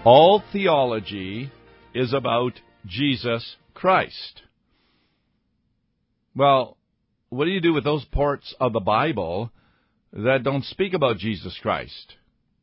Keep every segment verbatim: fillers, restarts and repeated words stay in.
All theology is about Jesus Christ. Well, what do you do with those parts of the Bible that don't speak about Jesus Christ?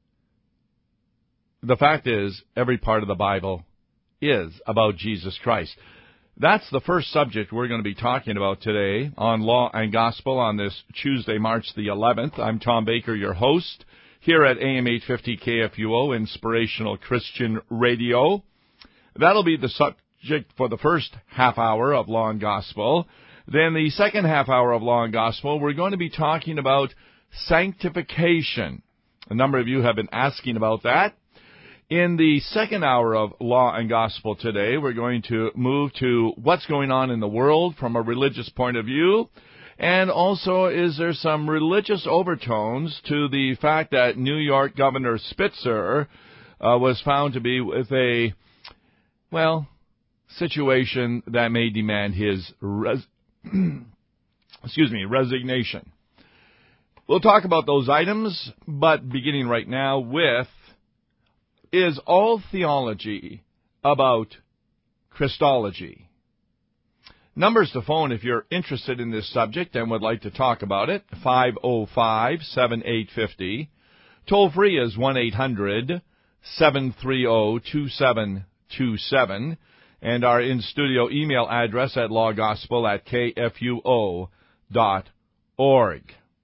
The fact is, every part of the Bible is about Jesus Christ. That's the first subject we're going to be talking about today on Law and Gospel on this Tuesday, March the eleventh. I'm Tom Baker, your host, here at A M eight fifty K F U O, Inspirational Christian Radio. That'll be the subject for the first half hour of Law and Gospel. Then the second half hour of Law and Gospel, we're going to be talking about sanctification. A number of you have been asking about that. In the second hour of Law and Gospel today, we're going to move to what's going on in the world from a religious point of view. And also, is there some religious overtones to the fact that New York Governor Spitzer uh, was found to be with a, well, situation that may demand his res- excuse me, resignation. We'll talk about those items, but beginning right now with, is all theology about Christology? Numbers to phone if you're interested in this subject and would like to talk about it, five oh five, seven eight five oh. Toll free is one eight hundred, seven three zero, two seven two seven. And our in-studio email address at lawgospel at k f u o dot org.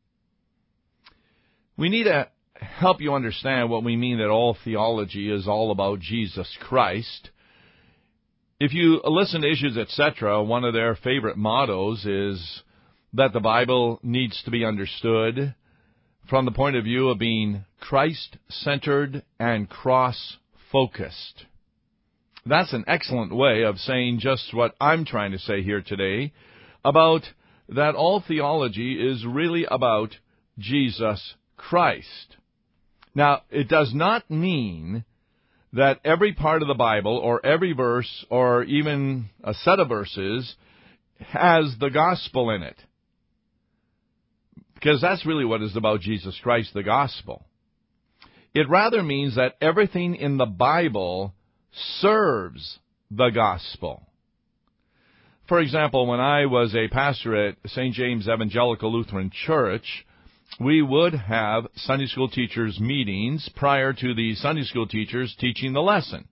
We need to help you understand what we mean that all theology is all about Jesus Christ. If you listen to Issues, et cetera, one of their favorite mottos is that the Bible needs to be understood from the point of view of being Christ-centered and cross-focused. That's an excellent way of saying just what I'm trying to say here today about that all theology is really about Jesus Christ. Now, it does not mean that every part of the Bible or every verse or even a set of verses has the gospel in it. Because that's really what is about Jesus Christ, the gospel. It rather means that everything in the Bible serves the gospel. For example, when I was a pastor at Saint James Evangelical Lutheran Church, we would have Sunday school teachers' meetings prior to the Sunday school teachers teaching the lesson.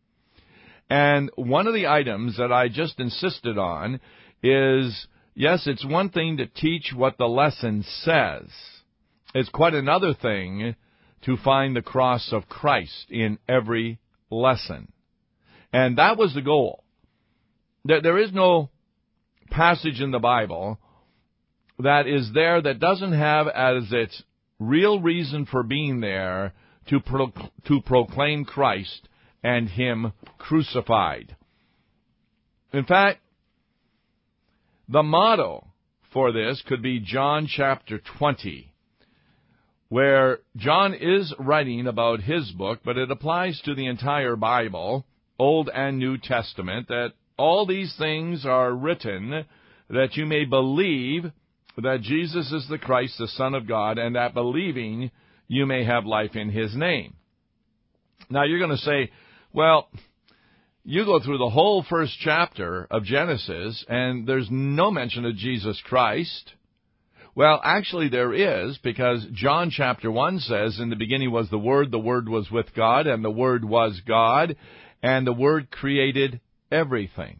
And one of the items that I just insisted on is, yes, it's one thing to teach what the lesson says. It's quite another thing to find the cross of Christ in every lesson. And that was the goal. There is no passage in the Bible that is there that doesn't have as its real reason for being there to pro- to proclaim Christ and Him crucified. In fact, the motto for this could be John chapter twenty, where John is writing about his book, but it applies to the entire Bible, Old and New Testament, that all these things are written that you may believe that Jesus is the Christ, the Son of God, and that believing you may have life in His name. Now you're going to say, well, you go through the whole first chapter of Genesis, and there's no mention of Jesus Christ. Well, actually there is, because John chapter one says, in the beginning was the Word, the Word was with God, and the Word was God, and the Word created everything.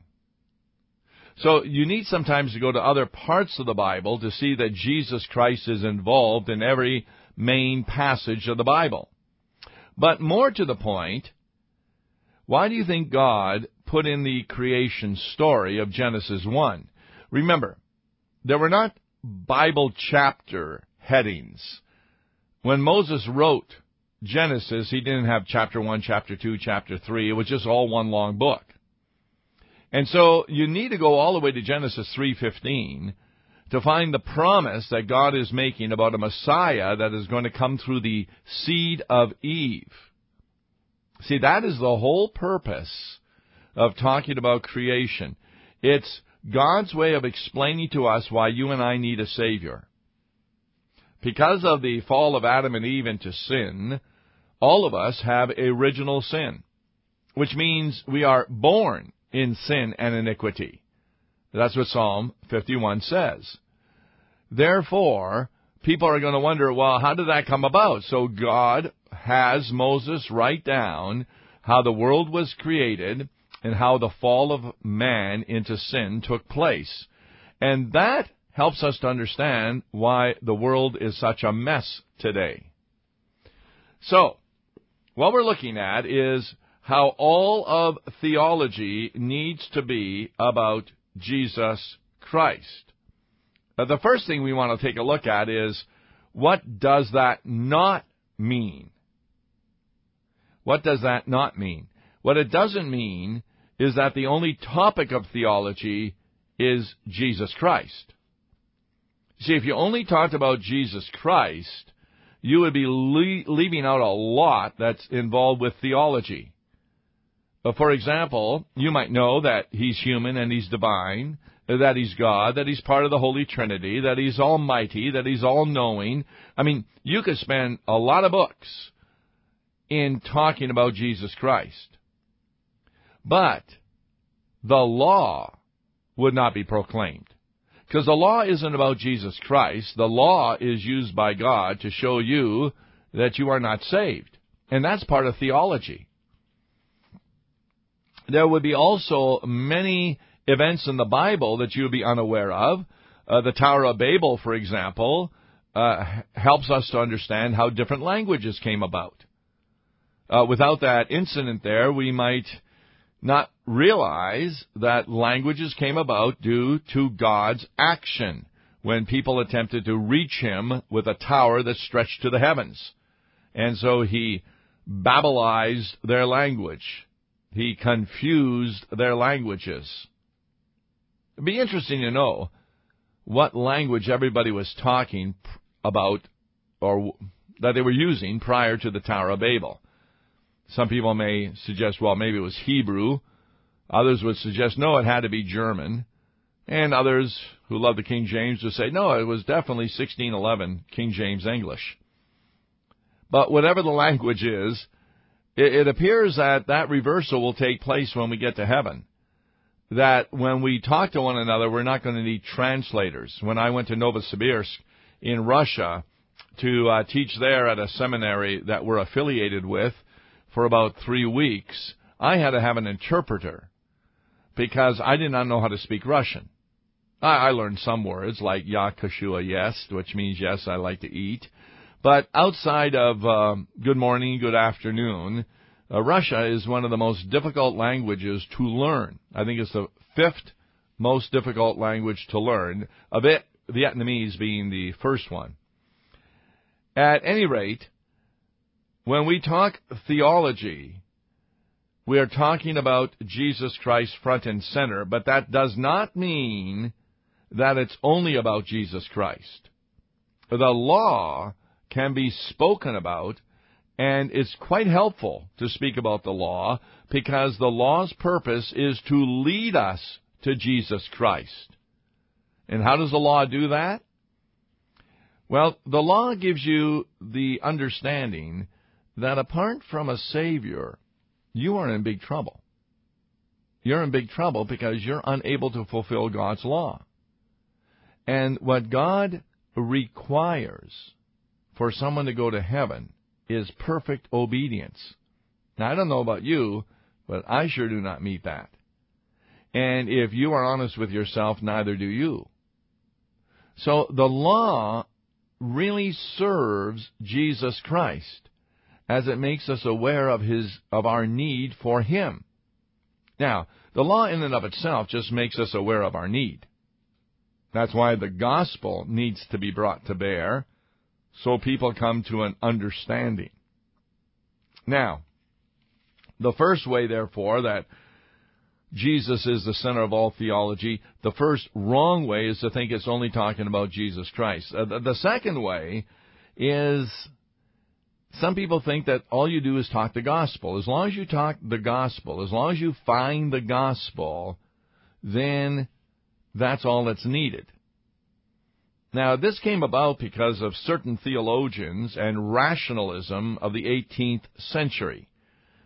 So you need sometimes to go to other parts of the Bible to see that Jesus Christ is involved in every main passage of the Bible. But more to the point, why do you think God put in the creation story of Genesis one? Remember, there were not Bible chapter headings. When Moses wrote Genesis, he didn't have chapter one, chapter two, chapter three. It was just all one long book. And so you need to go all the way to Genesis three fifteen to find the promise that God is making about a Messiah that is going to come through the seed of Eve. See, that is the whole purpose of talking about creation. It's God's way of explaining to us why you and I need a Savior. Because of the fall of Adam and Eve into sin, all of us have original sin. which means we are born in sin and iniquity. That's what Psalm fifty-one says. Therefore, people are going to wonder, well, how did that come about? So God has Moses write down how the world was created and how the fall of man into sin took place. And that helps us to understand why the world is such a mess today. So, what we're looking at is how all of theology needs to be about Jesus Christ. Uh, the first thing we want to take a look at is, what does that not mean? What does that not mean? What it doesn't mean is that the only topic of theology is Jesus Christ. See, if you only talked about Jesus Christ, you would be le- leaving out a lot that's involved with theology. Uh, for example, you might know that he's human and he's divine, that he's God, that he's part of the Holy Trinity, that he's almighty, that he's all-knowing. I mean, you could spend a lot of books in talking about Jesus Christ. But the law would not be proclaimed. Because the law isn't about Jesus Christ. The law is used by God to show you that you are not saved. And that's part of theology. There would be also many events in the Bible that you would be unaware of. Uh, the Tower of Babel, for example, uh, helps us to understand how different languages came about. Uh, without that incident there, we might not realize that languages came about due to God's action when people attempted to reach him with a tower that stretched to the heavens. And so he Babelized their language. He confused their languages. It'd be interesting to know what language everybody was talking about or that they were using prior to the Tower of Babel. Some people may suggest, well, maybe it was Hebrew. Others would suggest, no, it had to be German. And others who love the King James would say, no, it was definitely sixteen eleven King James English. But whatever the language is, it, it appears that that reversal will take place when we get to heaven. That when we talk to one another, we're not going to need translators. When I went to Novosibirsk in Russia to uh, teach there at a seminary that we're affiliated with for about three weeks, I had to have an interpreter because I did not know how to speak Russian. I, I learned some words like "Ya kashua yes," which means yes, I like to eat. But outside of uh, good morning, good afternoon, uh, Russia is one of the most difficult languages to learn. I think it's the fifth most difficult language to learn, a bit Vietnamese being the first one. At any rate, when we talk theology, we are talking about Jesus Christ front and center, but that does not mean that it's only about Jesus Christ. The law can be spoken about, and it's quite helpful to speak about the law because the law's purpose is to lead us to Jesus Christ. And how does the law do that? Well, the law gives you the understanding that apart from a Savior, you are in big trouble. You're in big trouble because you're unable to fulfill God's law. And what God requires for someone to go to heaven is perfect obedience. Now, I don't know about you, but I sure do not meet that. And if you are honest with yourself, neither do you. So the law really serves Jesus Christ as it makes us aware of his of our need for him. Now, the law in and of itself just makes us aware of our need. That's why the gospel needs to be brought to bear, so people come to an understanding. Now, the first way, therefore, that Jesus is the center of all theology, the first wrong way is to think it's only talking about Jesus Christ. Uh, the, the second way is some people think that all you do is talk the gospel. As long as you talk the gospel, as long as you find the gospel, then that's all that's needed. Now, this came about because of certain theologians and rationalism of the eighteenth century.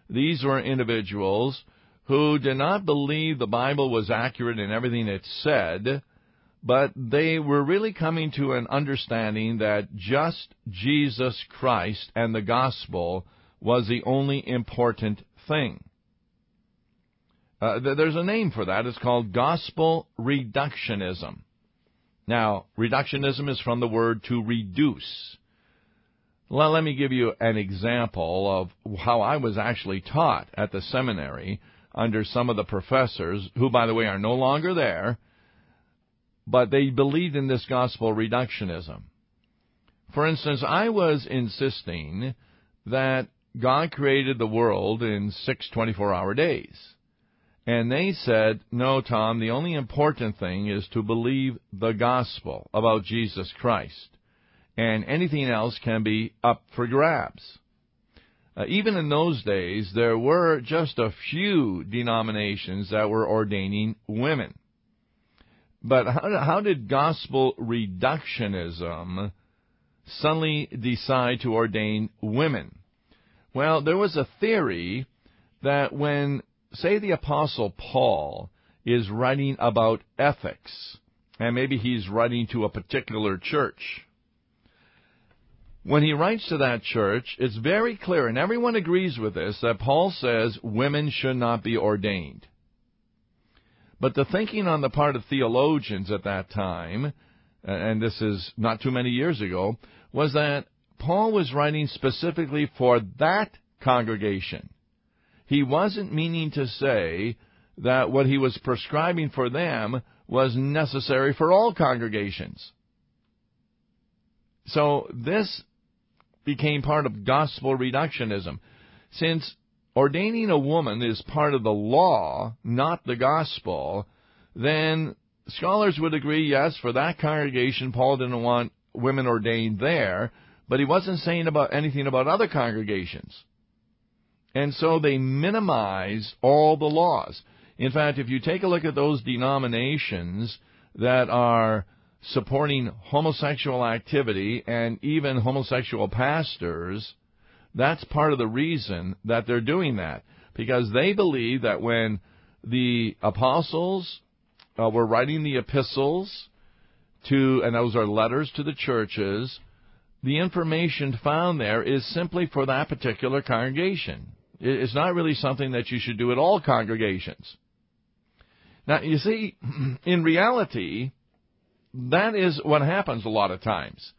these were individuals who did not believe the Bible was accurate in everything it said, but they were really coming to an understanding that just Jesus Christ and the gospel was the only important thing. Uh, th- there's a name for that. It's called gospel reductionism. Now, reductionism is from the word to reduce. Well, let me give you an example of how I was actually taught at the seminary under some of the professors, who, by the way, are no longer there, but they believed in this gospel reductionism. For instance, I was insisting that God created the world in six twenty-four hour days. And they said, no, Tom, the only important thing is to believe the gospel about Jesus Christ. And anything else can be up for grabs. Uh, even in those days, there were just a few denominations that were ordaining women. But how, how did gospel reductionism suddenly decide to ordain women? Well, there was a theory that when, say, the Apostle Paul is writing about ethics, and maybe he's writing to a particular church, when he writes to that church, it's very clear, and everyone agrees with this, that Paul says women should not be ordained. But the thinking on the part of theologians at that time, and this is not too many years ago, was that Paul was writing specifically for that congregation. He wasn't meaning to say that what he was prescribing for them was necessary for all congregations. So this became part of gospel reductionism. Since ordaining a woman is part of the law, not the gospel, then scholars would agree, yes, for that congregation, Paul didn't want women ordained there, but he wasn't saying about anything about other congregations. And so they minimize all the laws. In fact, if you take a look at those denominations that are supporting homosexual activity and even homosexual pastors, that's part of the reason that they're doing that. Because they believe that when the apostles uh, were writing the epistles to, and those are letters to the churches, the information found there is simply for that particular congregation. It's not really something that you should do at all congregations. Now, you see, in reality, that is what happens a lot of times.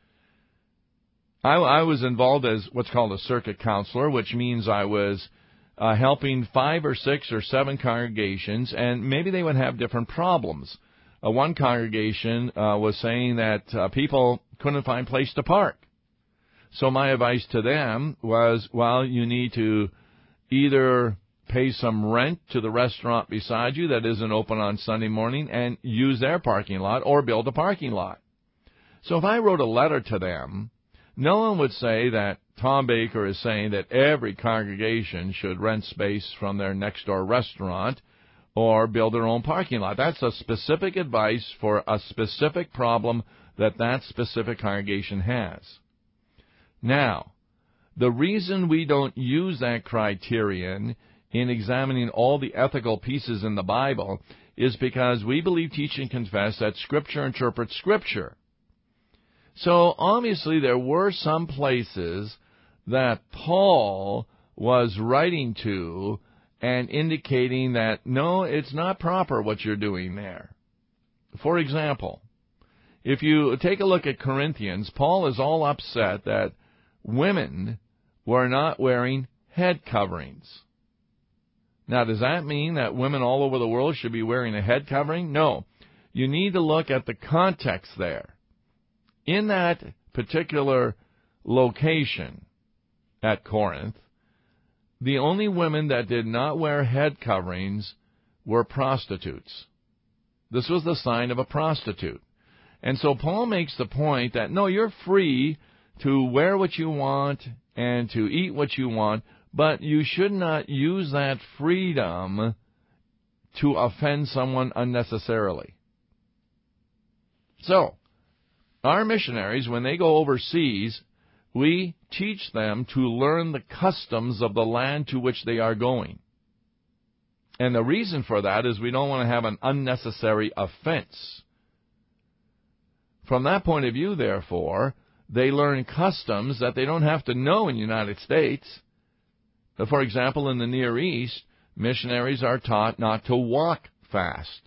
I, I was involved as what's called a circuit counselor, which means I was uh, helping five or six or seven congregations, and maybe they would have different problems. Uh, one congregation uh, was saying that uh, people couldn't find place to park. So my advice to them was, well, you need to either pay some rent to the restaurant beside you that isn't open on Sunday morning and use their parking lot, or build a parking lot. So if I wrote a letter to them, no one would say that Tom Baker is saying that every congregation should rent space from their next door restaurant or build their own parking lot. That's a specific advice for a specific problem that that specific congregation has. Now, the reason we don't use that criterion in examining all the ethical pieces in the Bible is because we believe, teach, and confess that Scripture interprets Scripture. So obviously there were some places that Paul was writing to and indicating that, no, it's not proper what you're doing there. For example, if you take a look at Corinthians, Paul is all upset that women were not wearing head coverings. Now, does that mean that women all over the world should be wearing a head covering? No. You need to look at the context there. In that particular location at Corinth, the only women that did not wear head coverings were prostitutes. This was the sign of a prostitute. And so Paul makes the point that, no, you're free to wear what you want and to eat what you want, but you should not use that freedom to offend someone unnecessarily. So, our missionaries, when they go overseas, we teach them to learn the customs of the land to which they are going. And the reason for that is we don't want to have an unnecessary offense. From that point of view, therefore, they learn customs that they don't have to know in the United States. For example, in the Near East, missionaries are taught not to walk fast.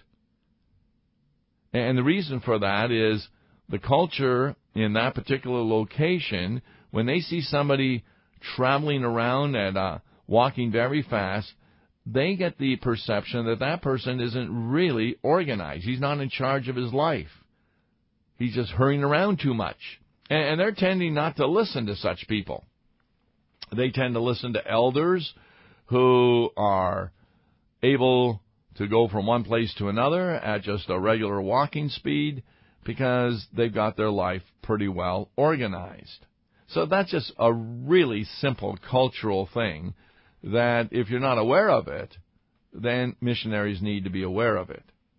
And the reason for that is the culture in that particular location, when they see somebody traveling around and uh, walking very fast, they get the perception that that person isn't really organized. He's not in charge of his life. He's just hurrying around too much. And they're tending not to listen to such people. They tend to listen to elders who are able to go from one place to another at just a regular walking speed because they've got their life pretty well organized. So that's just a really simple cultural thing that if you're not aware of it, then missionaries need to be aware of it.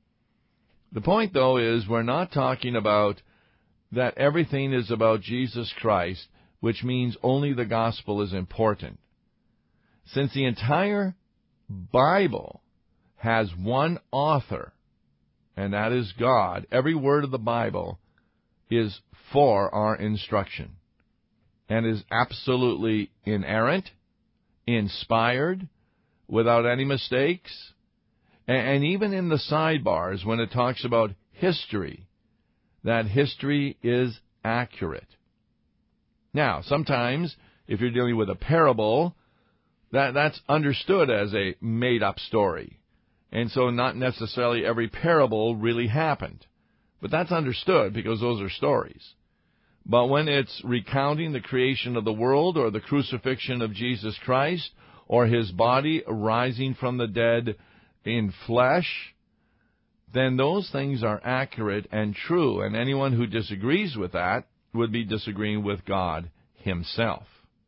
The point, though, is we're not talking about that everything is about Jesus Christ, which means only the gospel is important. Since the entire Bible has one author, and that is God, every word of the Bible is for our instruction and is absolutely inerrant, inspired, without any mistakes. And even in the sidebars, when it talks about history, that history is accurate. Now, sometimes, if you're dealing with a parable, that, that's understood as a made-up story. And so not necessarily every parable really happened. But that's understood because those are stories. But when it's recounting the creation of the world or the crucifixion of Jesus Christ or his body rising from the dead in flesh, then those things are accurate and true. And anyone who disagrees with that would be disagreeing with God himself.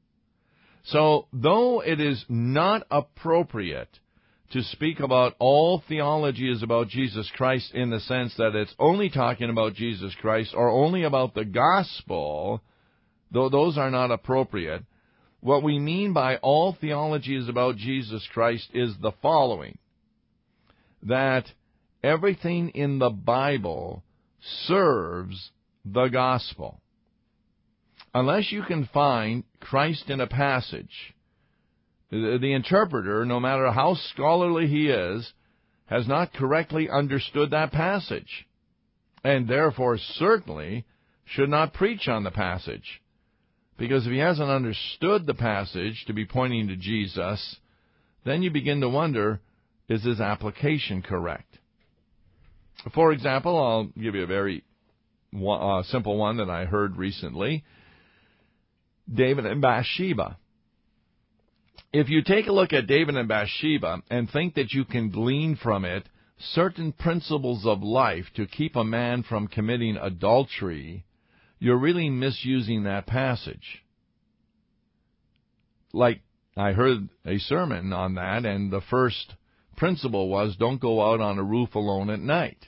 So, though it is not appropriate to speak about all theology is about Jesus Christ in the sense that it's only talking about Jesus Christ or only about the gospel, though those are not appropriate, what we mean by all theology is about Jesus Christ is the following: that everything in the Bible serves the gospel. Unless you can find Christ in a passage, the interpreter, no matter how scholarly he is, has not correctly understood that passage, and therefore certainly should not preach on the passage. Because if he hasn't understood the passage to be pointing to Jesus, then you begin to wonder, is his application correct? For example, I'll give you a very uh, simple one that I heard recently. David and Bathsheba. If you take a look at David and Bathsheba and think that you can glean from it certain principles of life to keep a man from committing adultery, you're really misusing that passage. Like, I heard a sermon on that, and the first principle was, don't go out on a roof alone at night.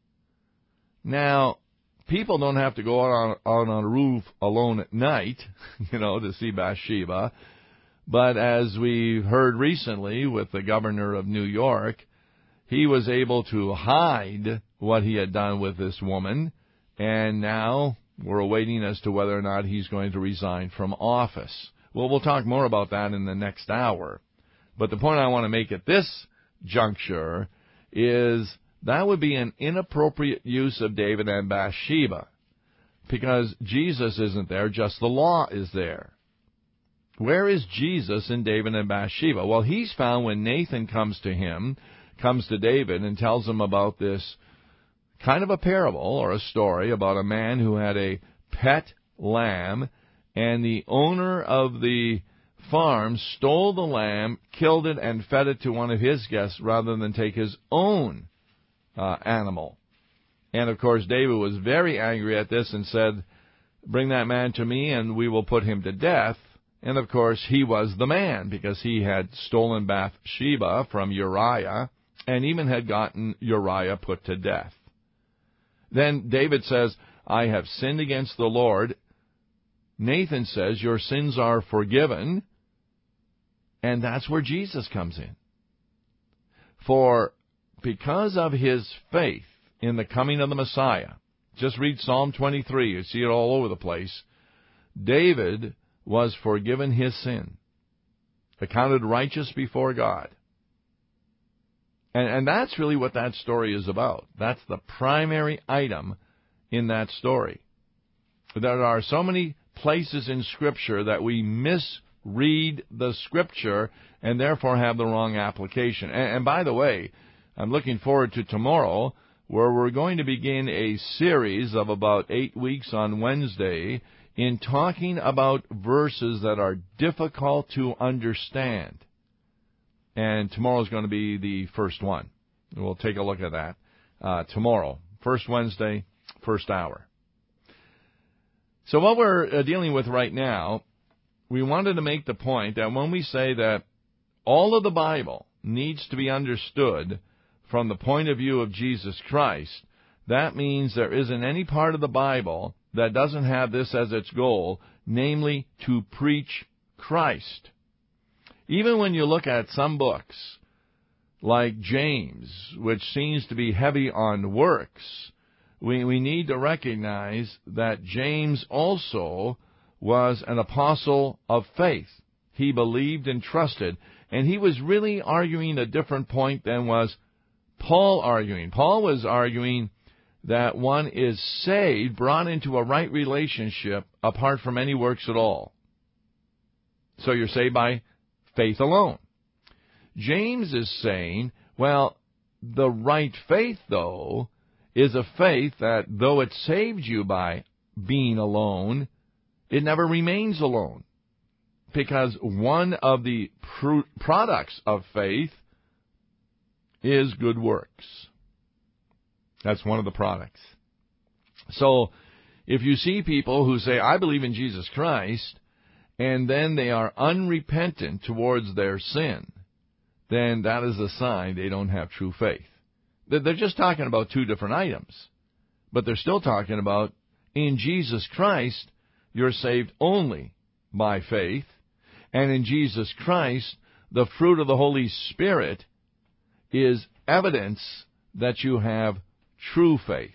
Now, people don't have to go out on, out on a roof alone at night, you know, to see Bathsheba. But as we heard recently with the governor of New York, he was able to hide what he had done with this woman, and now we're awaiting as to whether or not he's going to resign from office. Well, we'll talk more about that in the next hour. But the point I want to make at this juncture is that would be an inappropriate use of David and Bathsheba, because Jesus isn't there, just the law is there. Where is Jesus in David and Bathsheba? Well, he's found when Nathan comes to him, comes to David and tells him about this kind of a parable or a story about a man who had a pet lamb, and the owner of the farm stole the lamb, killed it, and fed it to one of his guests rather than take his own uh, animal. And, of course, David was very angry at this and said, bring that man to me and we will put him to death. And, of course, he was the man because he had stolen Bathsheba from Uriah and even had gotten Uriah put to death. Then David says, I have sinned against the Lord. Nathan says, your sins are forgiven, and that's where Jesus comes in. For because of his faith in the coming of the Messiah, just read Psalm twenty-three, you see it all over the place, David was forgiven his sin, accounted righteous before God. And, and that's really what that story is about. That's the primary item in that story. There are so many places in Scripture that we misread the Scripture and therefore have the wrong application. And, and by the way, I'm looking forward to tomorrow, where we're going to begin a series of about eight weeks on Wednesday in talking about verses that are difficult to understand. And tomorrow is going to be the first one. We'll take a look at that uh, tomorrow. First Wednesday, first hour. So what we're uh, dealing with right now, we wanted to make the point that when we say that all of the Bible needs to be understood from the point of view of Jesus Christ, that means there isn't any part of the Bible that doesn't have this as its goal, namely to preach Christ. Even when you look at some books, like James, which seems to be heavy on works, we, we need to recognize that James also was an apostle of faith. He believed and trusted, and he was really arguing a different point than was Paul arguing. Paul was arguing that one is saved, brought into a right relationship, apart from any works at all. So you're saved by faith alone. James is saying, well, the right faith, though, is a faith that, though it saved you by being alone, it never remains alone. Because one of the pr- products of faith is good works. That's one of the products. So, if you see people who say, I believe in Jesus Christ, and then they are unrepentant towards their sin, then that is a sign they don't have true faith. They're just talking about two different items, but they're still talking about, in Jesus Christ, you're saved only by faith, and in Jesus Christ, the fruit of the Holy Spirit is evidence that you have true faith.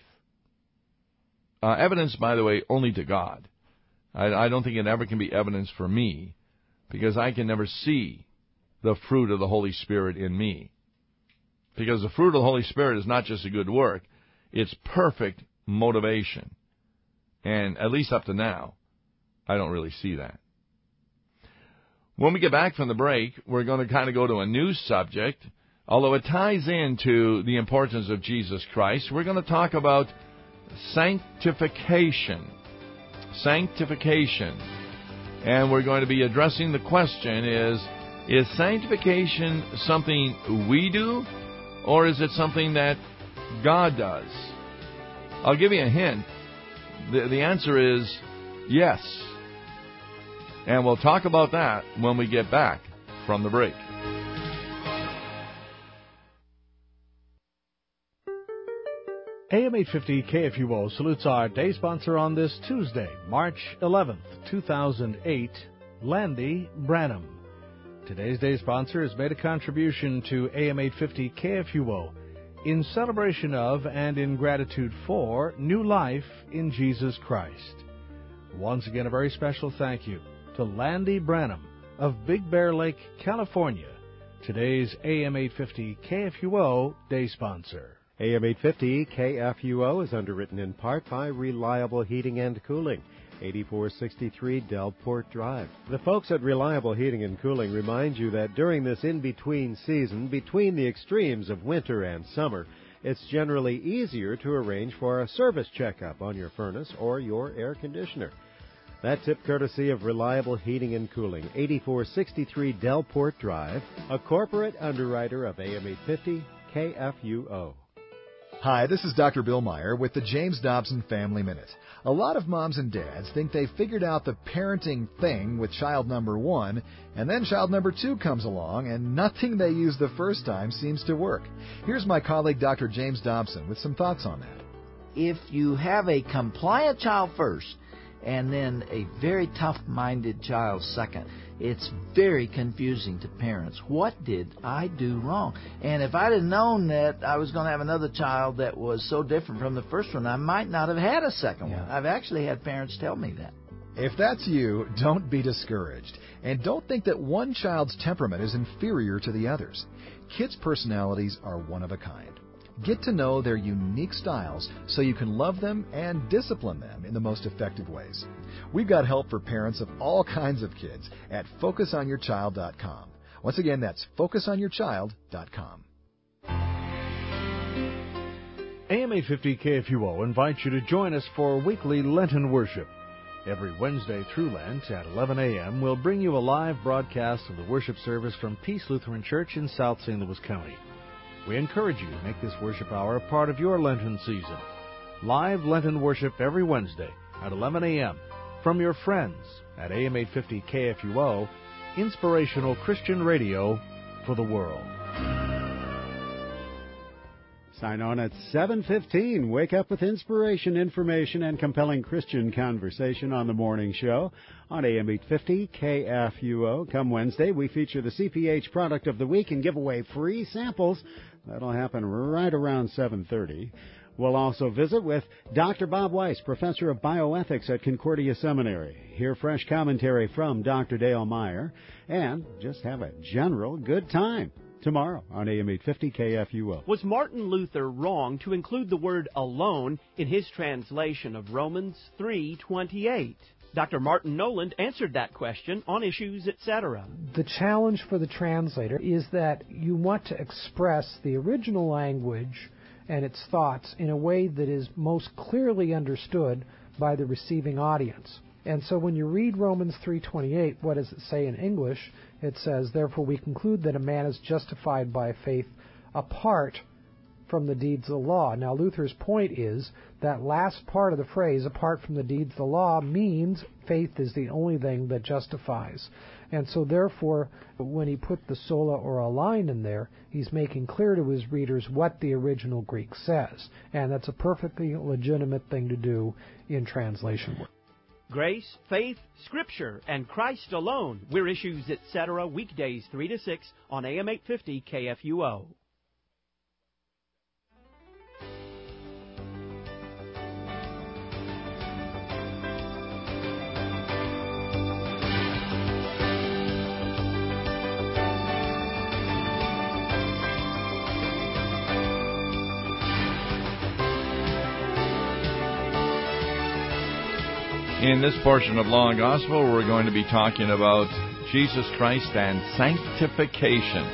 Uh, evidence, by the way, only to God. I, I don't think it ever can be evidence for me, because I can never see the fruit of the Holy Spirit in me. Because the fruit of the Holy Spirit is not just a good work, it's perfect motivation. And at least up to now, I don't really see that. When we get back from the break, we're going to kind of go to a new subject. Although it ties into the importance of Jesus Christ, we're going to talk about sanctification. Sanctification. And we're going to be addressing the question is, is sanctification something we do, or is it something that God does? I'll give you a hint. The, the answer is yes. And we'll talk about that when we get back from the break. A M eight fifty K F U O salutes our day sponsor on this Tuesday, March eleventh, two thousand eight, Landy Branham. Today's day sponsor has made a contribution to A M eight fifty K F U O in celebration of and in gratitude for new life in Jesus Christ. Once again, a very special thank you to Landy Branham of Big Bear Lake, California, today's A M eight fifty K F U O day sponsor. A M eight fifty K F U O is underwritten in part by Reliable Heating and Cooling, eighty-four sixty-three Delport Drive. The folks at Reliable Heating and Cooling remind you that during this in-between season, between the extremes of winter and summer, it's generally easier to arrange for a service checkup on your furnace or your air conditioner. That tip courtesy of Reliable Heating and Cooling, eighty-four sixty-three Delport Drive, a corporate underwriter of A M eight fifty K F U O. Hi, this is Doctor Bill Meyer with the James Dobson Family Minute. A lot of moms and dads think they've figured out the parenting thing with child number one, and then child number two comes along, and nothing they used the first time seems to work. Here's my colleague, Doctor James Dobson, with some thoughts on that. If you have a compliant child first, and then a very tough-minded child second. It's very confusing to parents. What did I do wrong? And if I'd have known that I was going to have another child that was so different from the first one, I might not have had a second Yeah. one. I've actually had parents tell me that. If that's you, don't be discouraged. And don't think that one child's temperament is inferior to the others. Kids' personalities are one of a kind. Get to know their unique styles so you can love them and discipline them in the most effective ways. We've got help for parents of all kinds of kids at focus on your child dot com. Once again, that's focus on your child dot com. A M eight fifty K F U O invites you to join us for weekly Lenten worship. Every Wednesday through Lent at eleven a.m., we'll bring you a live broadcast of the worship service from Peace Lutheran Church in South Saint Louis County. We encourage you to make this worship hour a part of your Lenten season. Live Lenten worship every Wednesday at eleven a.m. from your friends at A M eight fifty K F U O, inspirational Christian radio for the world. Sign on at seven fifteen. Wake up with inspiration, information, and compelling Christian conversation on the morning show on A M eight fifty K F U O. Come Wednesday, we feature the C P H product of the week and give away free samples. That'll happen right around seven thirty. We'll also visit with Doctor Bob Weiss, professor of bioethics at Concordia Seminary. Hear fresh commentary from Doctor Dale Meyer, and just have a general good time. Tomorrow on A M eight fifty K F U O. Was Martin Luther wrong to include the word alone in his translation of Romans three twenty-eight? Doctor Martin Noland answered that question on Issues, et cetera. The challenge for the translator is that you want to express the original language and its thoughts in a way that is most clearly understood by the receiving audience. And so when you read Romans three twenty-eight, what does it say in English? It says, "Therefore we conclude that a man is justified by faith apart from the deeds of the law." Now Luther's point is that last part of the phrase, "apart from the deeds of the law," means faith is the only thing that justifies. And so therefore, when he put the sola or a line in there, he's making clear to his readers what the original Greek says. And that's a perfectly legitimate thing to do in translation work. Grace, faith, Scripture, and Christ alone. We're Issues, et cetera, weekdays three to six on A M eight fifty K F U O. In this portion of Law and Gospel, we're going to be talking about Jesus Christ and sanctification.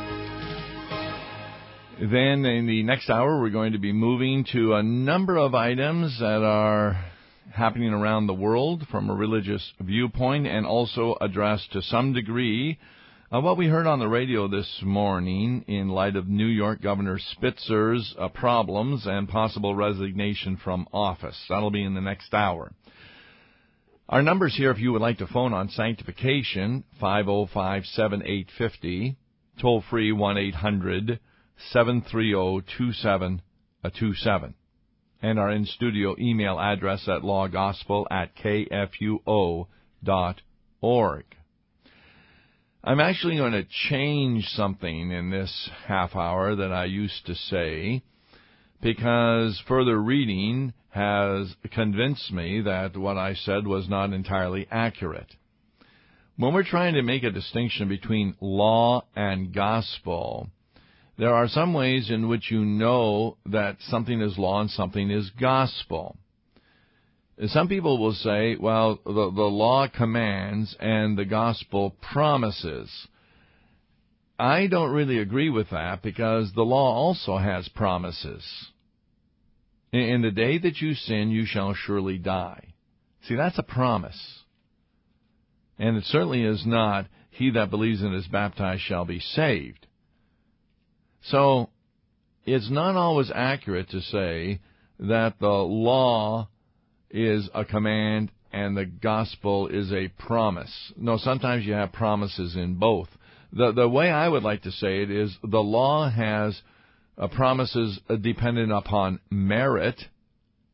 Then in the next hour, we're going to be moving to a number of items that are happening around the world from a religious viewpoint, and also address to some degree uh, what we heard on the radio this morning in light of New York Governor Spitzer's uh, problems and possible resignation from office. That'll be in the next hour. Our numbers here, if you would like to phone on sanctification, five oh five, seven eight five oh, toll free one eight hundred, seven three zero, two seven two seven. And our in-studio email address at lawgospel at k f u o dot org. I'm actually going to change something in this half hour that I used to say, because further reading has convinced me that what I said was not entirely accurate. When we're trying to make a distinction between law and gospel, there are some ways in which you know that something is law and something is gospel. Some people will say, well, the, the law commands and the gospel promises. I don't really agree with that, because the law also has promises. In the day that you sin, you shall surely die. See, that's a promise. And it certainly is not, he that believes and is baptized shall be saved. So, it's not always accurate to say that the law is a command and the gospel is a promise. No, sometimes you have promises in both. The, the way I would like to say it is the law has Uh, promises uh, dependent upon merit.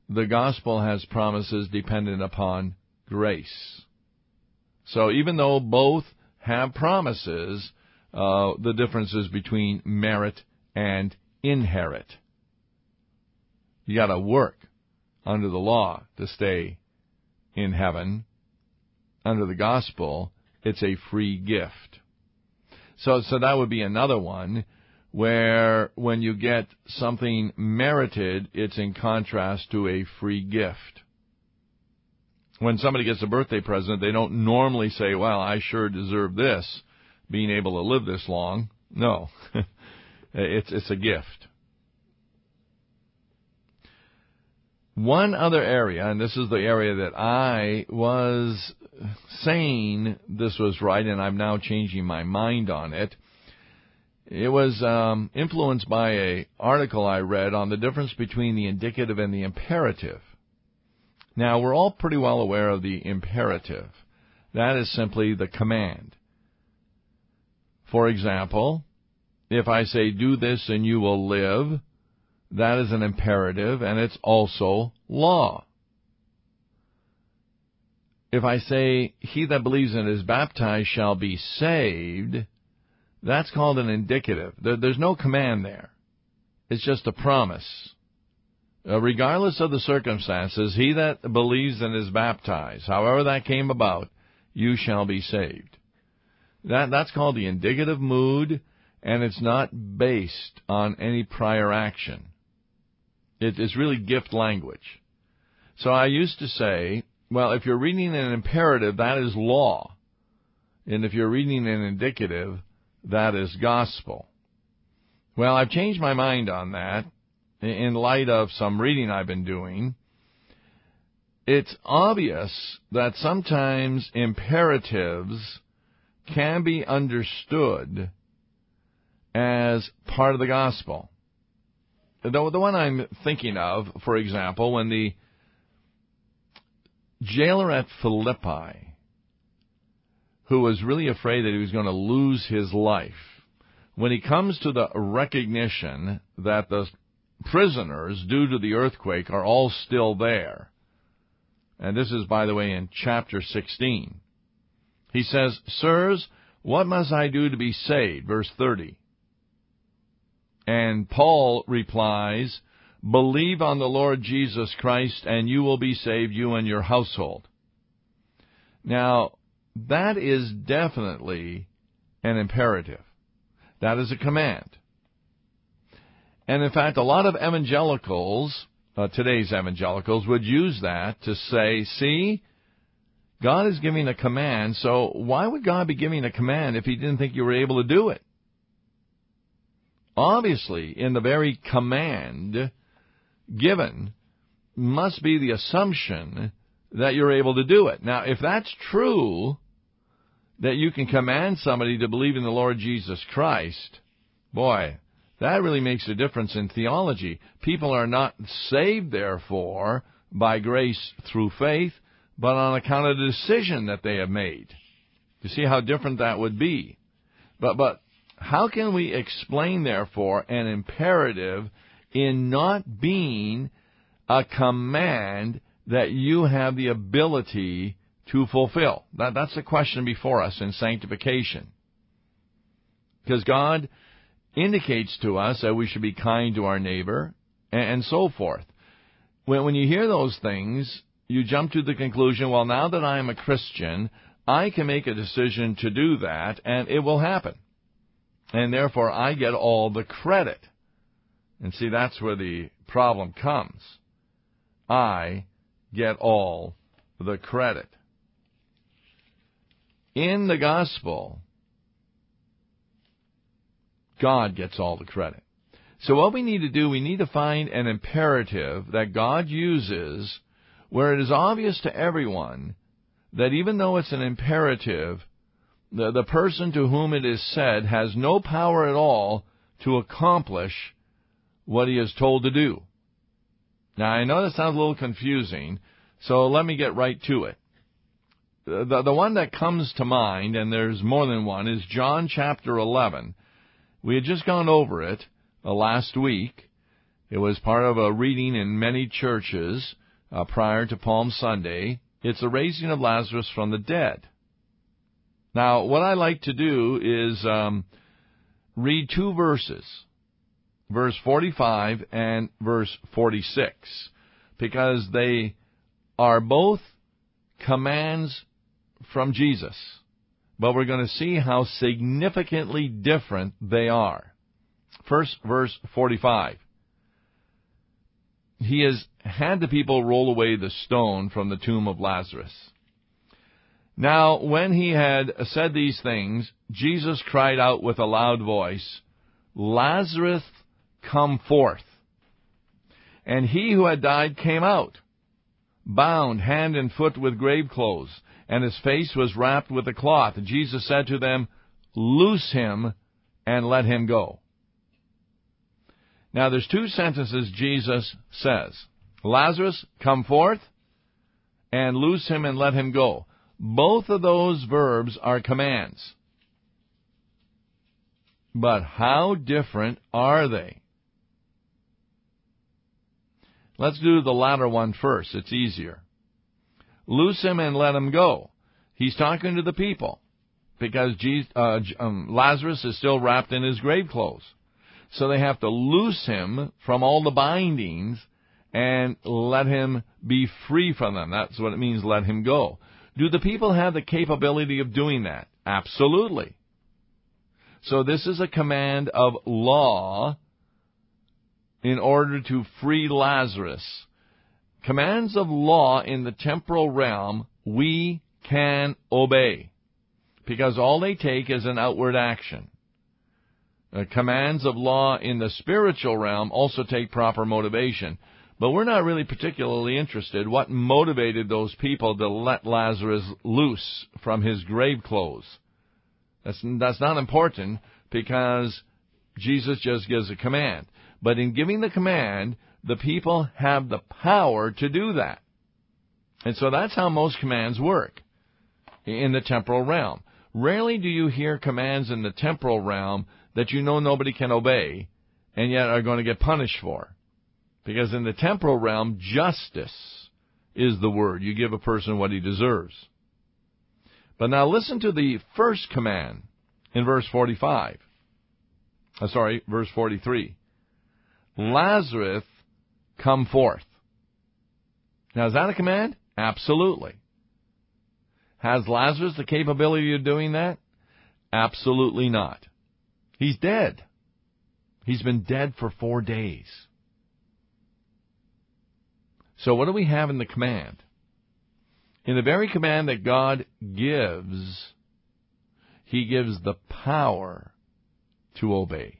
the gospel has promises dependent upon grace. So even though both have promises, uh, the difference is between merit and inherit. You got to work under the law to stay in heaven. Under the gospel, it's a free gift. So, so that would be another one where when you get something merited, it's in contrast to a free gift. When somebody gets a birthday present, they don't normally say, well, I sure deserve this, being able to live this long. No, it's, it's a gift. One other area, and this is the area that I was saying this was right, and I'm now changing my mind on it. It was um, influenced by an article I read on the difference between the indicative and the imperative. Now, we're all pretty well aware of the imperative. That is simply the command. For example, if I say, do this and you will live, that is an imperative, and it's also law. If I say, he that believes and is baptized shall be saved, that's called an indicative. There's no command there. It's just a promise. Uh, regardless of the circumstances, he that believes and is baptized, however that came about, you shall be saved. That, that's called the indicative mood, and it's not based on any prior action. It is really gift language. So I used to say, well, if you're reading an imperative, that is law. And if you're reading an indicative, that is gospel. Well, I've changed my mind on that in light of some reading I've been doing. It's obvious that sometimes imperatives can be understood as part of the gospel. The, the one I'm thinking of, for example, when the jailer at Philippi, who was really afraid that he was going to lose his life, when he comes to the recognition that the prisoners, due to the earthquake, are all still there, and this is, by the way, in chapter sixteen, he says, sirs, what must I do to be saved? Verse thirty. And Paul replies, believe on the Lord Jesus Christ, and you will be saved, you and your household. Now, that is definitely an imperative. That is a command. And in fact, a lot of evangelicals, uh, today's evangelicals, would use that to say, see, God is giving a command, so why would God be giving a command if he didn't think you were able to do it? Obviously, in the very command given must be the assumption that you're able to do it. Now, if that's true, that you can command somebody to believe in the Lord Jesus Christ, boy, that really makes a difference in theology. People are not saved, therefore, by grace through faith, but on account of the decision that they have made. You see how different that would be. But, but how can we explain, therefore, an imperative in not being a command that you have the ability to fulfill? That, that's the question before us in sanctification. Because God indicates to us that we should be kind to our neighbor, and, and so forth. When, when you hear those things, you jump to the conclusion, well, now that I am a Christian, I can make a decision to do that, and it will happen. And therefore, I get all the credit. And see, that's where the problem comes. I get all the credit. In the gospel, God gets all the credit. So what we need to do, we need to find an imperative that God uses where it is obvious to everyone that even though it's an imperative, the, the person to whom it is said has no power at all to accomplish what he is told to do. Now, I know that sounds a little confusing, so let me get right to it. The, the one that comes to mind, and there's more than one, is John chapter eleven. We had just gone over it uh, last week, It was part of a reading in many churches uh, prior to Palm Sunday. It's the raising of Lazarus from the dead. Now, what I like to do is um, read two verses, verse forty-five and verse forty-six, because they are both commands from Jesus, but we're going to see how significantly different they are. First, verse forty-five. He has had the people roll away the stone from the tomb of Lazarus. Now, when he had said these things, Jesus cried out with a loud voice, Lazarus, come forth. And he who had died came out, bound hand and foot with grave clothes, and his face was wrapped with a cloth. And Jesus said to them, loose him and let him go. Now, there's two sentences Jesus says. Lazarus, come forth, and loose him and let him go. Both of those verbs are commands. But how different are they? Let's do the latter one first. It's easier. Loose him and let him go. He's talking to the people because Jesus, uh, um, Lazarus is still wrapped in his grave clothes. So they have to loose him from all the bindings and let him be free from them. That's what it means, let him go. Do the people have the capability of doing that? Absolutely. So this is a command of law in order to free Lazarus. Commands of law in the temporal realm we can obey, because all they take is an outward action. Uh, commands of law in the spiritual realm also take proper motivation. But we're not really particularly interested what motivated those people to let Lazarus loose from his grave clothes. That's, that's not important, because Jesus just gives a command. But in giving the command, the people have the power to do that. And so that's how most commands work in the temporal realm. Rarely do you hear commands in the temporal realm that you know nobody can obey and yet are going to get punished for. Because in the temporal realm, justice is the word. You give a person what he deserves. But now listen to the first command in verse forty-five. Uh, sorry, verse forty-three. Lazarus, come forth. Now, is that a command? Absolutely. Has Lazarus the capability of doing that? Absolutely not. He's dead. He's been dead for four days. So what do we have in the command? In the very command that God gives, He gives the power to obey.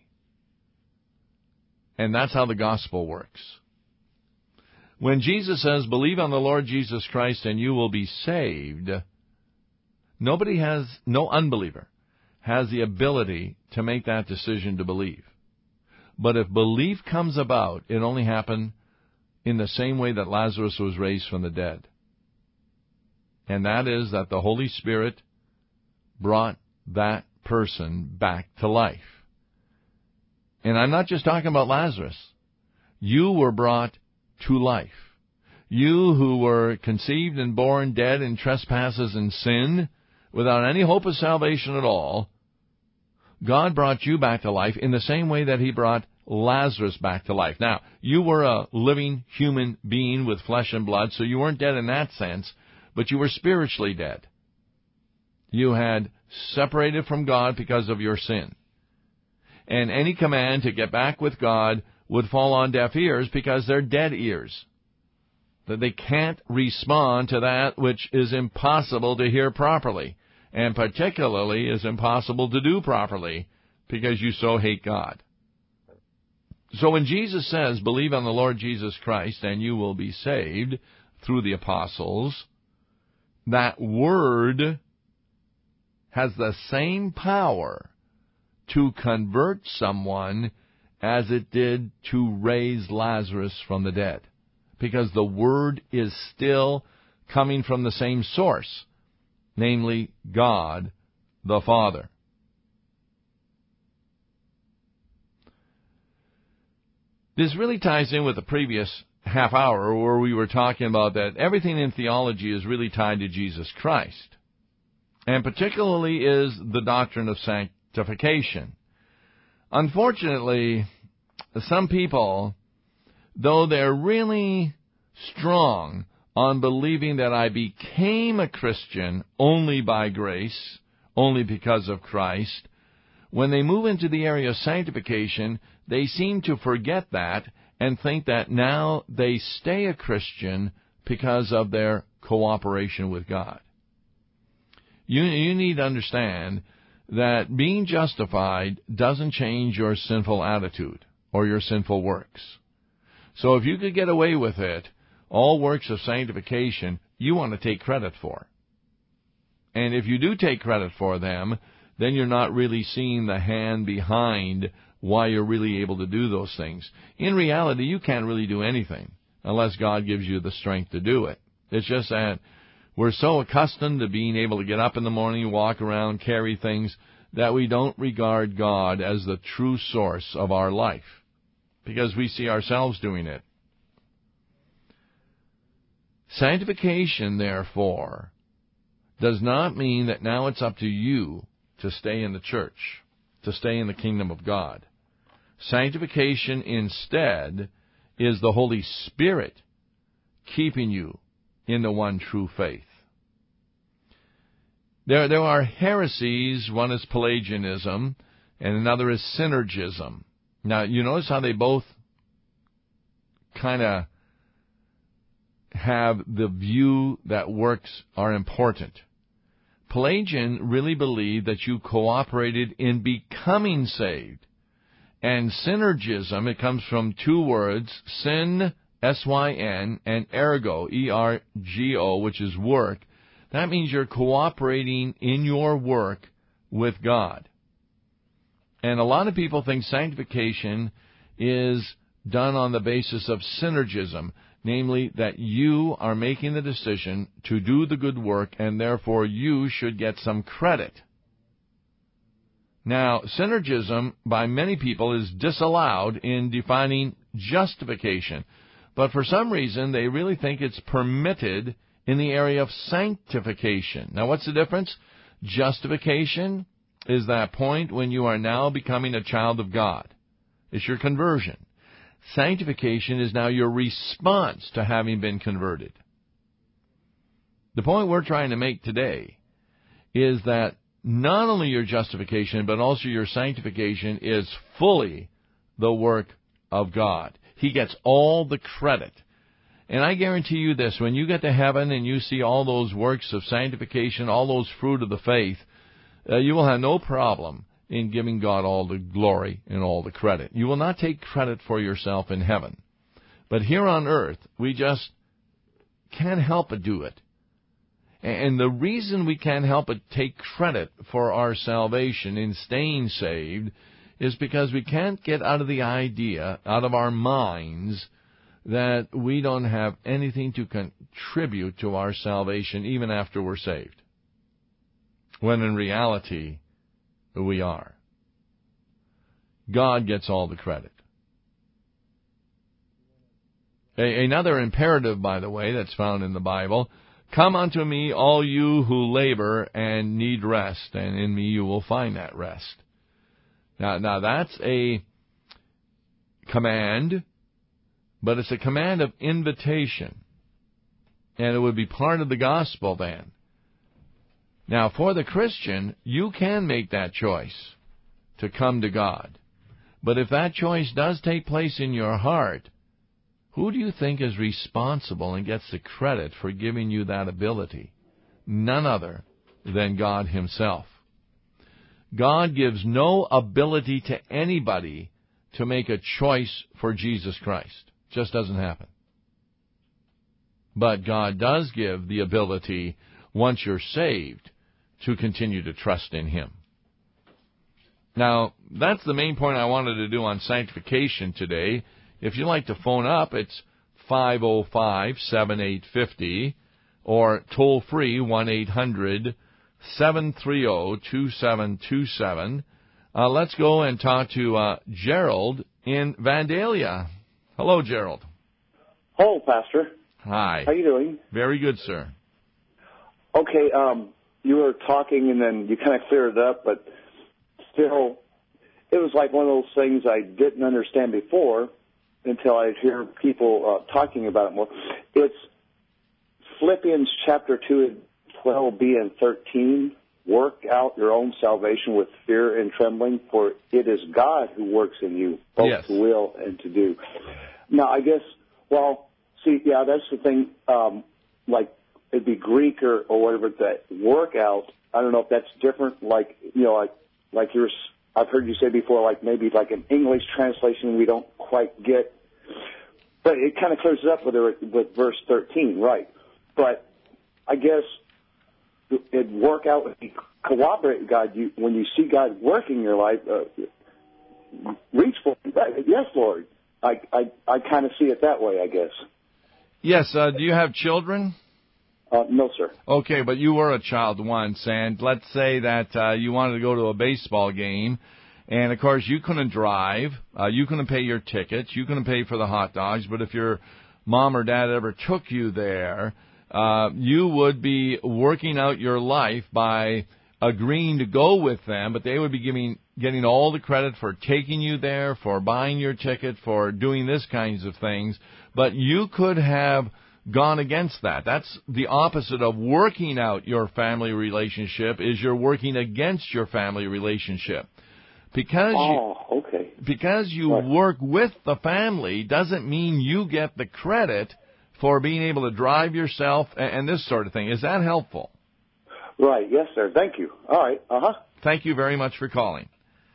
And that's how the gospel works. When Jesus says, believe on the Lord Jesus Christ and you will be saved, nobody has, no unbeliever has the ability to make that decision to believe. But if belief comes about, it only happened in the same way that Lazarus was raised from the dead. And that is that the Holy Spirit brought that person back to life. And I'm not just talking about Lazarus. You were brought to life. You who were conceived and born dead in trespasses and sin, without any hope of salvation at all, God brought you back to life in the same way that He brought Lazarus back to life. Now, you were a living human being with flesh and blood, so you weren't dead in that sense, but you were spiritually dead. You had separated from God because of your sin. And any command to get back with God would fall on deaf ears because they're dead ears. That they can't respond to that which is impossible to hear properly, and particularly is impossible to do properly because you so hate God. So when Jesus says, believe on the Lord Jesus Christ and you will be saved through the apostles, that word has the same power to convert someone as it did to raise Lazarus from the dead. Because the word is still coming from the same source, namely God the Father. This really ties in with the previous half hour where we were talking about that everything in theology is really tied to Jesus Christ, and particularly is the doctrine of sanctification. Unfortunately, some people, though they're really strong on believing that I became a Christian only by grace, only because of Christ, when they move into the area of sanctification, they seem to forget that and think that now they stay a Christian because of their cooperation with God. You, you need to understand that being justified doesn't change your sinful attitude or your sinful works. So if you could get away with it, all works of sanctification you want to take credit for. And if you do take credit for them, then you're not really seeing the hand behind why you're really able to do those things. In reality, you can't really do anything unless God gives you the strength to do it. It's just that we're so accustomed to being able to get up in the morning, walk around, carry things, that we don't regard God as the true source of our life, because we see ourselves doing it. Sanctification, therefore, does not mean that now it's up to you to stay in the church, to stay in the kingdom of God. Sanctification, instead, is the Holy Spirit keeping you in the one true faith. There, there are heresies. One is Pelagianism, and another is Synergism. Now, you notice how they both kind of have the view that works are important. Pelagian really believed that you cooperated in becoming saved. And Synergism, it comes from two words, syn, S Y N, and ergo, E R G O, which is work. That means you're cooperating in your work with God. And a lot of people think sanctification is done on the basis of synergism, namely that you are making the decision to do the good work, and therefore you should get some credit. Now, synergism by many people is disallowed in defining justification, but for some reason they really think it's permitted in the area of sanctification. Now, what's the difference? Justification is that point when you are now becoming a child of God. It's your conversion. Sanctification is now your response to having been converted. The point we're trying to make today is that not only your justification, but also your sanctification is fully the work of God. He gets all the credit. And I guarantee you this, when you get to heaven and you see all those works of sanctification, all those fruit of the faith, uh, you will have no problem in giving God all the glory and all the credit. You will not take credit for yourself in heaven. But here on earth, we just can't help but do it. And the reason we can't help but take credit for our salvation in staying saved is because we can't get out of the idea, out of our minds, that we don't have anything to contribute to our salvation even after we're saved, when in reality we are. God gets all the credit. A- another imperative, by the way, that's found in the Bible: come unto me, all you who labor and need rest, and in me you will find that rest. Now, now that's a command, but it's a command of invitation, and it would be part of the gospel then. Now, for the Christian, you can make that choice to come to God. But if that choice does take place in your heart, who do you think is responsible and gets the credit for giving you that ability? None other than God Himself. God gives no ability to anybody to make a choice for Jesus Christ. Just doesn't happen. But God does give the ability, once you're saved, to continue to trust in Him. Now, that's the main point I wanted to do on sanctification today. If you'd like to phone up, it's five oh five, seven eight five oh or toll-free one eight hundred, seven three zero, two seven two seven. Uh, let's go and talk to uh, Gerald in Vandalia. Hello, Gerald. Hello, Pastor. Hi. How you doing? Very good, sir. Okay, um, you were talking and then you kind of cleared it up, but still, it was like one of those things I didn't understand before until I hear people uh, talking about it more. It's Philippians chapter two, twelve b and thirteen. Work out your own salvation with fear and trembling, for it is God who works in you, both yes. to will and to do. Now, I guess, well, see, yeah, that's the thing, um, like, it'd be Greek or, or whatever, that workout, I don't know if that's different, like, you know, like, like you're, I've heard you say before, like maybe like an English translation we don't quite get, but it kind of clears it up with, with verse thirteen, right? But I guess it work out, cooperate with God, you, when you see God working in your life, uh, reach for Him. Yes, Lord. I, I, I kind of see it that way, I guess. Yes, uh, do you have children? Uh, no, sir. Okay, but you were a child once, and let's say that uh, you wanted to go to a baseball game, and, of course, you couldn't drive, uh, you couldn't pay your tickets, you couldn't pay for the hot dogs, but if your mom or dad ever took you there, uh, you would be working out your life by agreeing to go with them, but they would be giving getting all the credit for taking you there, for buying your ticket, for doing this kinds of things, but you could have gone against that. That's the opposite of working out your family relationship, is you're working against your family relationship. Because oh, you, okay. because you right. work with the family doesn't mean you get the credit for being able to drive yourself and, and this sort of thing. Is that helpful? Right. Yes, sir. Thank you. All right. Uh-huh. Thank you very much for calling.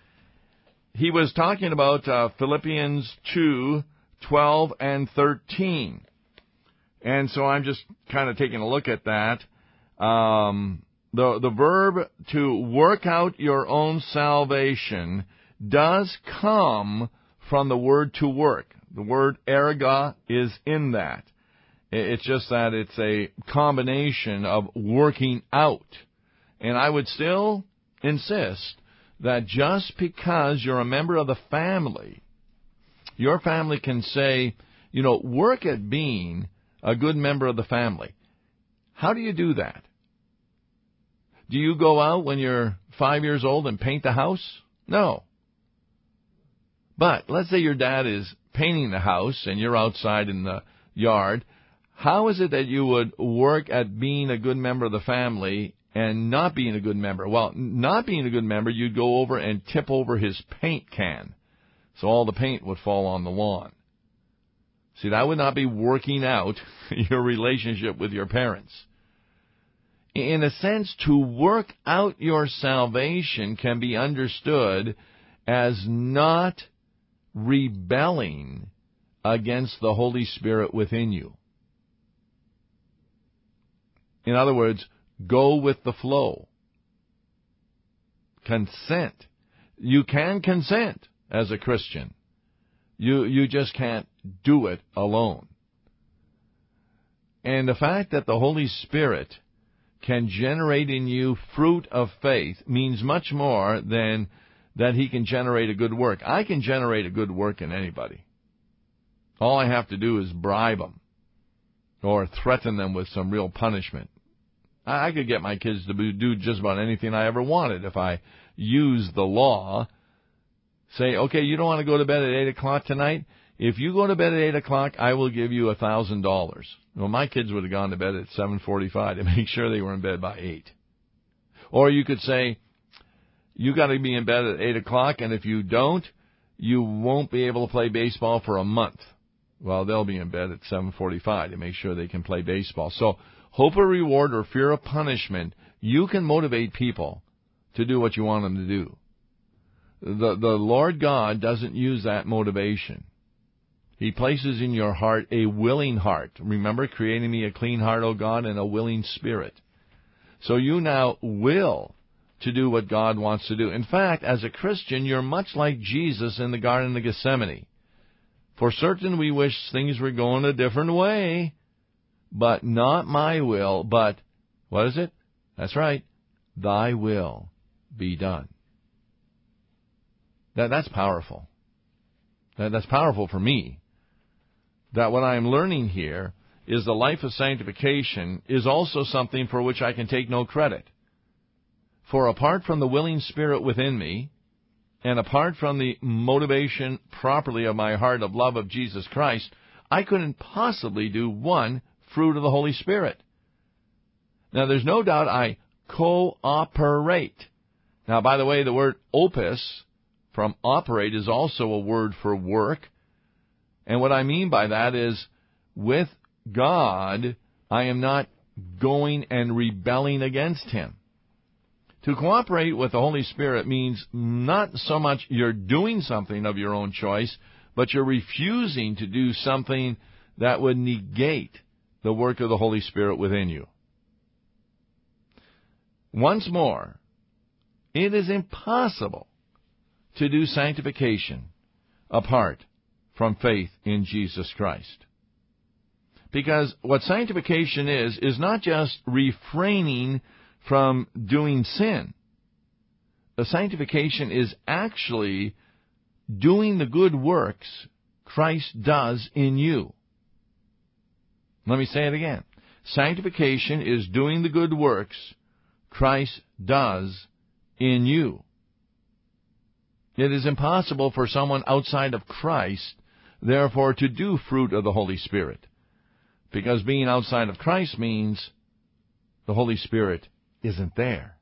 He was talking about uh, Philippians two, twelve, and thirteen. And so I'm just kind of taking a look at that. Um, the, the verb to work out your own salvation does come from the word to work. The word erga is in that. It's just that it's a combination of working out. And I would still insist that just because you're a member of the family, your family can say, you know, work at being a good member of the family. How do you do that? Do you go out when you're five years old and paint the house? No. But let's say your dad is painting the house and you're outside in the yard. How is it that you would work at being a good member of the family and not being a good member? Well, not being a good member, you'd go over and tip over his paint can, so all the paint would fall on the lawn. See, that would not be working out your relationship with your parents. In a sense, to work out your salvation can be understood as not rebelling against the Holy Spirit within you. In other words, go with the flow. Consent. You can consent as a Christian. You you just can't do it alone. And the fact that the Holy Spirit can generate in you fruit of faith means much more than that He can generate a good work. I can generate a good work in anybody. All I have to do is bribe them or threaten them with some real punishment. I could get my kids to do just about anything I ever wanted if I use the law. Say, okay, you don't want to go to bed at eight o'clock tonight? If you go to bed at eight o'clock, I will give you one thousand dollars. Well, my kids would have gone to bed at seven forty-five to make sure they were in bed by eight. Or you could say, you got to be in bed at eight o'clock, and if you don't, you won't be able to play baseball for a month. Well, they'll be in bed at seven forty-five to make sure they can play baseball. So, hope of reward or fear of punishment, you can motivate people to do what you want them to do. The, the Lord God doesn't use that motivation. He places in your heart a willing heart. Remember, creating me a clean heart, O God, and a willing spirit. So you now will to do what God wants to do. In fact, as a Christian, you're much like Jesus in the Garden of Gethsemane. For certain we wish things were going a different way, but not my will, but, what is it? That's right, thy will be done. That, that's powerful. That, that's powerful for me. that what I am learning here is the life of sanctification is also something for which I can take no credit. For apart from the willing spirit within me, and apart from the motivation properly of my heart of love of Jesus Christ, I couldn't possibly do one fruit of the Holy Spirit. Now, there's no doubt I cooperate. Now, by the way, the word opus from operate is also a word for work. And what I mean by that is, with God, I am not going and rebelling against Him. To cooperate with the Holy Spirit means not so much you're doing something of your own choice, but you're refusing to do something that would negate the work of the Holy Spirit within you. Once more, it is impossible to do sanctification apart from faith in Jesus Christ. Because what sanctification is, is not just refraining from doing sin. The sanctification is actually doing the good works Christ does in you. Let me say it again. Sanctification is doing the good works Christ does in you. It is impossible for someone outside of Christ, therefore, to do fruit of the Holy Spirit. Because being outside of Christ means the Holy Spirit isn't there.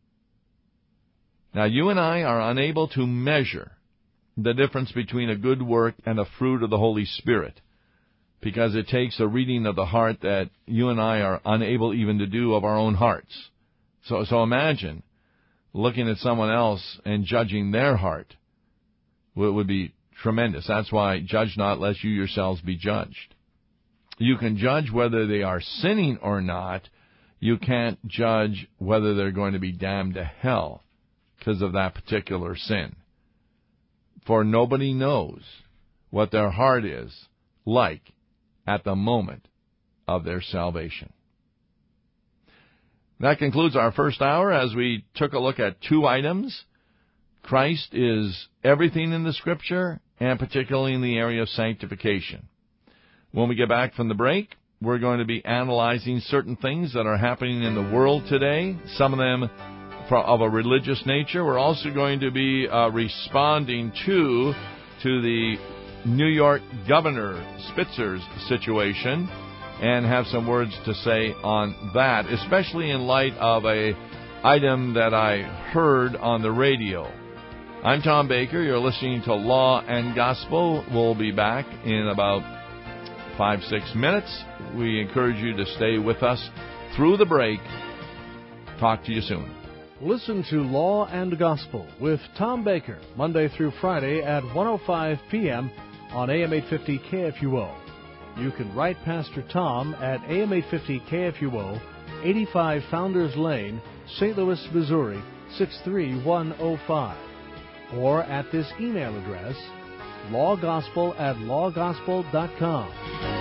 Now, you and I are unable to measure the difference between a good work and a fruit of the Holy Spirit, because it takes a reading of the heart that you and I are unable even to do of our own hearts. So, so imagine looking at someone else and judging their heart. It would be tremendous. That's why judge not, lest you yourselves be judged. You can judge whether they are sinning or not. You can't judge whether they're going to be damned to hell because of that particular sin. For nobody knows what their heart is like at the moment of their salvation. That concludes our first hour as we took a look at two items. Christ is everything in the Scripture, and particularly in the area of sanctification. When we get back from the break, we're going to be analyzing certain things that are happening in the world today, some of them of a religious nature. We're also going to be uh, responding to, to the New York Governor Spitzer's situation, and have some words to say on that, especially in light of a item that I heard on the radio. I'm Tom Baker. You're listening to Law and Gospel. We'll be back in about five, six minutes. We encourage you to stay with us through the break. Talk to you soon. Listen to Law and Gospel with Tom Baker, Monday through Friday at one oh five p.m. on A M eight fifty K F U O. You can write Pastor Tom at A M eight fifty K F U O, eighty-five Founders Lane, Saint Louis, Missouri, six three one oh five. Or at this email address, lawgospel at lawgospel dot com.